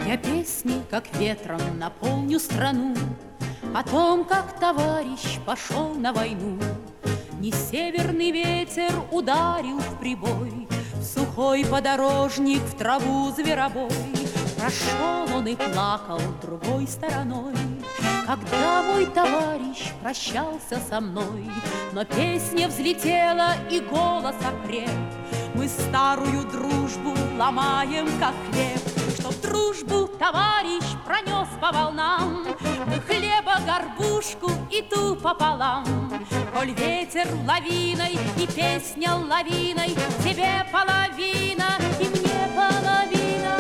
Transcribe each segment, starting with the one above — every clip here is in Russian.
Я песней, как ветром, наполню страну о том, как товарищ пошел на войну. Не северный ветер ударил в прибой, в сухой подорожник, в траву зверобой. Прошел он и плакал другой стороной, когда мой товарищ прощался со мной. Но песня взлетела и голос окреп. Мы старую дружбу ломаем, как хлеб. Чтоб дружбу товарищ пронес по волнам, мы хлеба горбушку и ту пополам. Коль ветер лавиной и песня лавиной, тебе половина и мне половина.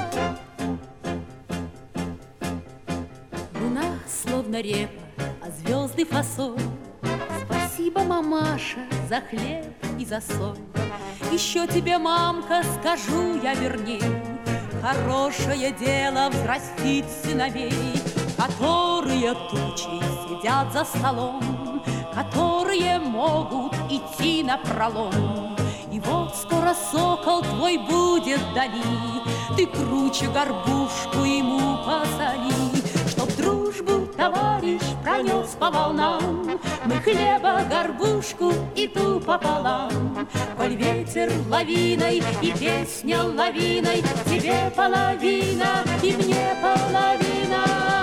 Луна словно репа, а звезды фасоль. Спасибо, мамаша, за хлеб и за соль. Еще тебе, мамка, скажу я верней, хорошее дело взрастить сыновей, которые тучей сидят за столом, которые могут идти напролом. И вот скоро сокол твой будет вдали, ты круче горбушку ему посоли. Чтоб дружбу товарищ пронес по волнам, мы хлеба горбушку и ту пополам. Коль ветер лавиной и песня лавиной, тебе половина и мне половина.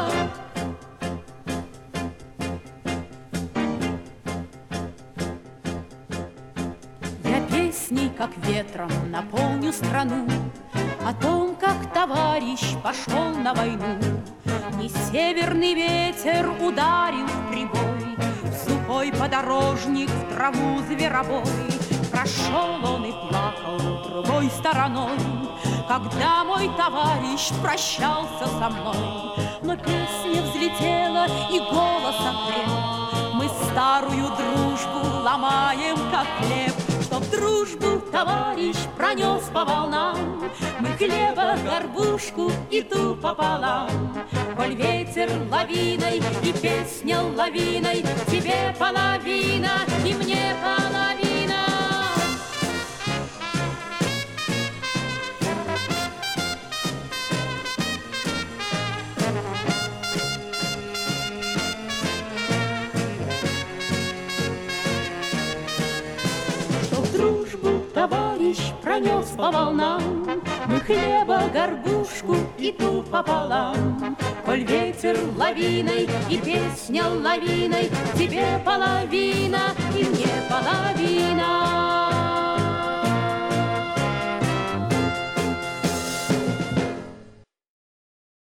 Я песней, как ветром, наполню страну о том, как товарищ пошел на войну. Не северный ветер ударил в прибой, в сухой подорожник, в траву зверобой. Прошел он и плакал другой стороной, когда мой товарищ прощался со мной. Но песня взлетела и голос окреп. Мы старую дружбу ломаем, как хлеб. Чтоб дружбу товарищ пронес по волнам, мы хлеба горбушку и ту пополам. Коль ветер лавиной и песня лавиной, тебе половина и мне половина. Дружбу товарищ пронес по волнам, мы хлеба горбушку и ту пополам. Коль ветер лавиной и песня лавиной, тебе половина